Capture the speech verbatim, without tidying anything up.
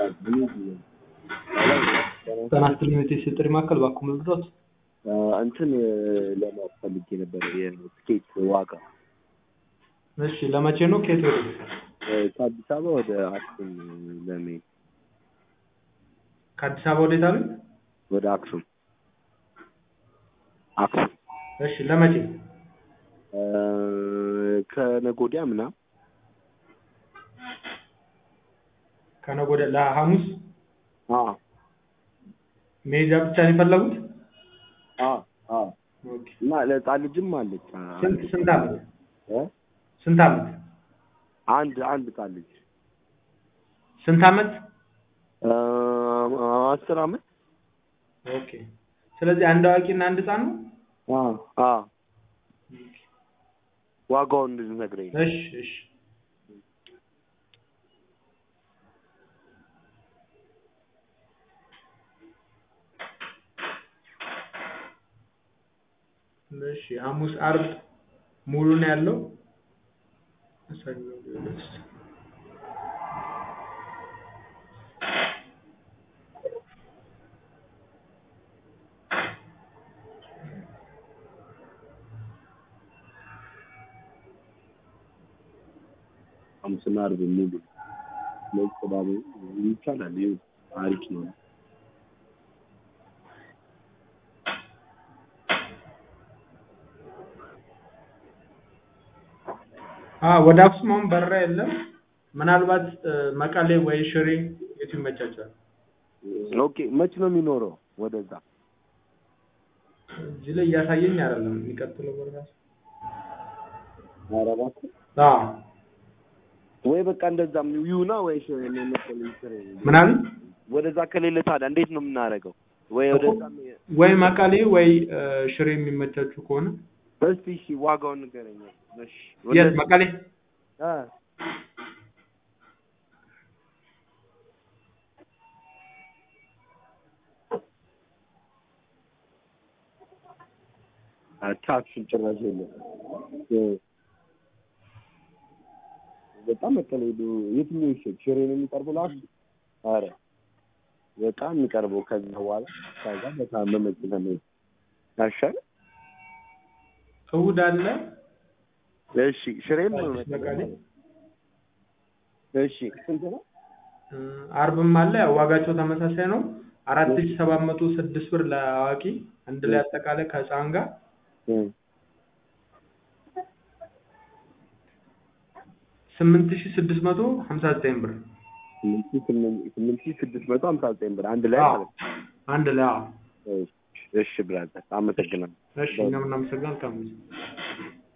ተናስተል ዩኒቲ ጥሪ ማከል ባኩም ልድሮት እንትን ለማወቅ ፈልጌ ነበር የስኬት ዋጋ። እሺ ለመቼ ነው ከየት ወደ ከአዲስ አበባ ወደ አክሱም ለመሄድ? ከአዲስ አበባ ወደ ታሉ ወደ አክሱም አክሱም። እሺ ለመቼ? ከነጎዲያ ምናምን ከነጎዲያ ለሐሙስ? አዎ ሜጃ ብቻ ነው የፈለጉት? አዎ አዎ። ኦኬ እና ለህፃን ልጅም አለች። ስንት ስንት አመት እ ስንት አመት? አንድ አንድ ህፃን ልጅ። ስንት አመት? አስር አመት። ኦኬ ስለዚህ አንድ አዋቂና አንድ ህፃን ነው? አዎ አዎ። ዋጋውን እንድትነግረኝ። እሺ እሺ እሺ ሐሙስ አርብ ሙሉ ነው ያለው? ሰኞ ድረስ ሐሙስና አርብ ሙሉ ለቅዳሜ ይቻላል። ይሄ አሪፍ ነው። አ ወደ አክሱም በረራ የለም። ምናልባት መቀሌ ወይ ሽሬ የት ይመቻቻል? ኦኬ መች ነው የሚኖረው ወደዛ? እዚህ ላይ እያሳየኝ አይደለም የሚቀጥለው በረራ። አረባት አዎ ወይ በቃ እንደዛም ይሁና ወይ ሽሬ ነው መሰለኝ። ሽሬ ምናምን ወደዛ ከሌለ ታዲያ እንዴት ነው የምናደርገው? ወይ ወደዛ ወይ መቀሌ ወይ ሽሬ የሚመቻችሁ ከሆነ እስቲ እሺ ዋጋውን ንገረኝ። እሺ የት መቀሌ? አ አታክሽን ጭራሽ የለም። በጣም መቀሌ የትኛው ይሻል? ሽሬ ነው የሚቀርበው ላስ? አረ በጣም የሚቀርበው ከዛ በኋላ ከዛ በጣም መመጭ ነው ታሻለ። እሑድ አለ። እሺ ሽሬም መቀሌ። እሺ ስንት ነው? አርብም አለ። ዋጋቸው ተመሳሳይ ነው። አራት ሺህ ሰባት መቶ ስድስት ብር ለአዋቂ አንድ ላይ አጠቃላይ ከህፃን ጋር ስምንት ሺህ ስድስት መቶ ሀምሳ ዘጠኝ ብር። ስምንት ሺህ ስድስት መቶ ሀምሳ ዘጠኝ ብር አንድ ላይ ማለት አንድ ላይ። አዎ እሺ ብራዘር አመሰግናለሁ። እሺ እኛም እናመሰግናለን።